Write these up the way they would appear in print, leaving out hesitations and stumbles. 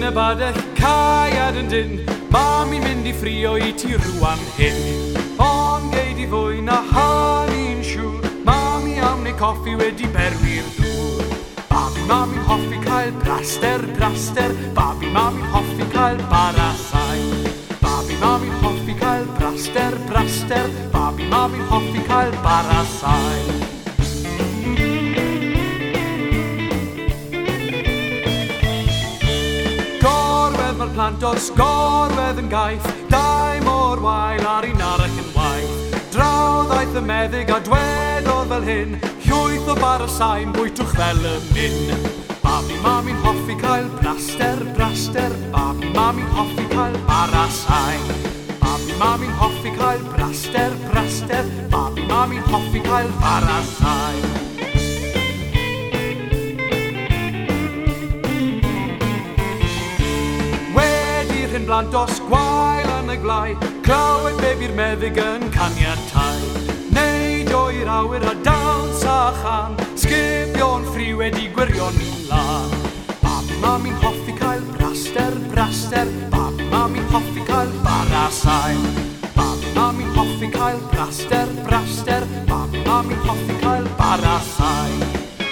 y badell caiad yn dyn, mami'n mynd i ffrio i ti rwan hyn. Ond geid i fwy na hani'n siŵr, mami am neu coffi wedi berwi'r dŵr. Babi mami'n hoffi cael braster, braster, babi mami'n hoffi cael barasau. Babi mami'n hoffi cael braster, braster, babi mami'n hoffi cael barasau. Mae'r plant os gorwedd yn gaeth, dau mor wael ar un arall yn waith. Draw ddaeth y meddyg a dwedodd fel hyn, llwyth o barasau'n bwytwch fel y min. Babi mami'n hoffi cael braster, braster, babi mami'n hoffi cael barasau. Babi mami'n hoffi cael braster, braster, babi mami'n hoffi cael barasau. Hyn blant os gwael yn y glai, clywed be by'r meddyg yn caniatau. Neud o'r awyr a dawns a chan, sgipio'n ffri wedi gwirion i lan. Babi mami'n hoffi cael braster, braster, babi mami'n hoffi cael barasau. Babi mami'n hoffi cael braster, braster, babi mami'n hoffi cael barasau.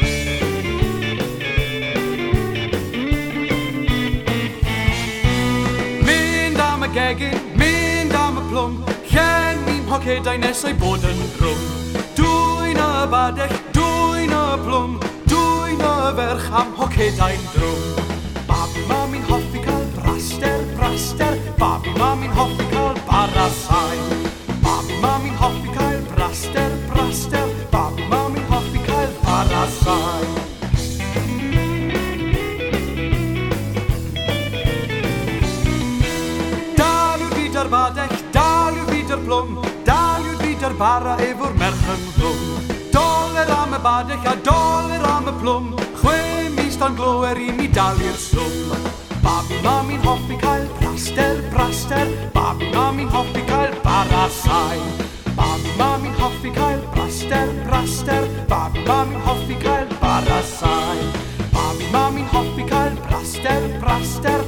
Gegin, mynd am y plwm, llen mi'n hocedau nesau bod yn drwm. Dwy'n y badell, dwy'n y plwm, dwy'n y ferch am hocedau'n drwm. Babi mami'n hoffi cael braster, braster, babi mami'n hoffi cael barasau. Babi mami'n hoffi cael braster, braster, babi mami'n hoffi cael barasau. Ar badell, dal yw'r fyd ar plwm, dal yw'r fyd ar bara efo'r merch yn glwm. Doler am y badell a doler am y plwm, 6 mis dan glower i mi dal i'r swm. Babi mami'n hoffi cael braster, braster, babi mami'n hoffi cael barasau. Babi mami'n hoffi cael braster, braster, babi mami'n hoffi cael barasau. Babi mami'n hoffi cael braster, braster,